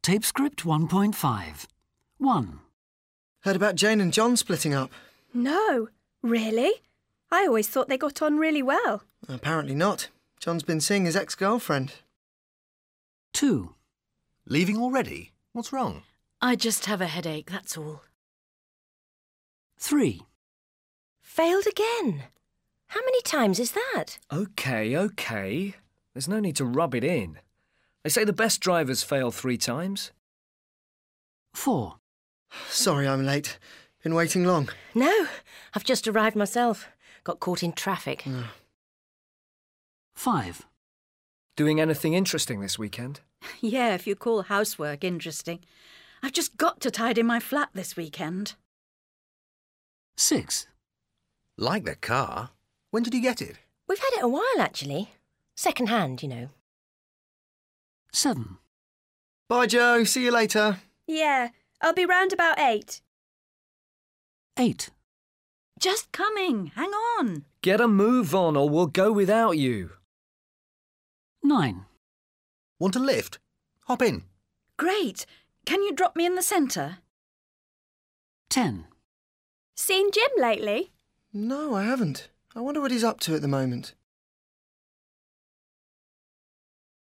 Tape script 1.5. 1. Heard about Jane and John splitting up? No. Really? I always thought they got on really well. Apparently not. John's been seeing his ex-girlfriend. 2. Leaving already? What's wrong? I just have a headache, that's all. 3. Failed again? How many times is that? OK. There's no need to rub it in. They say the best drivers fail 3 times. 4. Sorry I'm late. Been waiting long? No, I've just arrived myself. Got caught in traffic. 5. Doing anything interesting this weekend? Yeah, if you call housework interesting. I've just got to tidy my flat this weekend. 6. Like the car. When did you get it? We've had it a while, actually. Second hand, you know. 7. Bye, Joe. See you later. Yeah, I'll be round about 8. 8. Just coming. Hang on. Get a move on or we'll go without you. 9. Want a lift? Hop in. Great. Can you drop me in the centre? 10. Seen Jim lately? No, I haven't. I wonder what he's up to at the moment.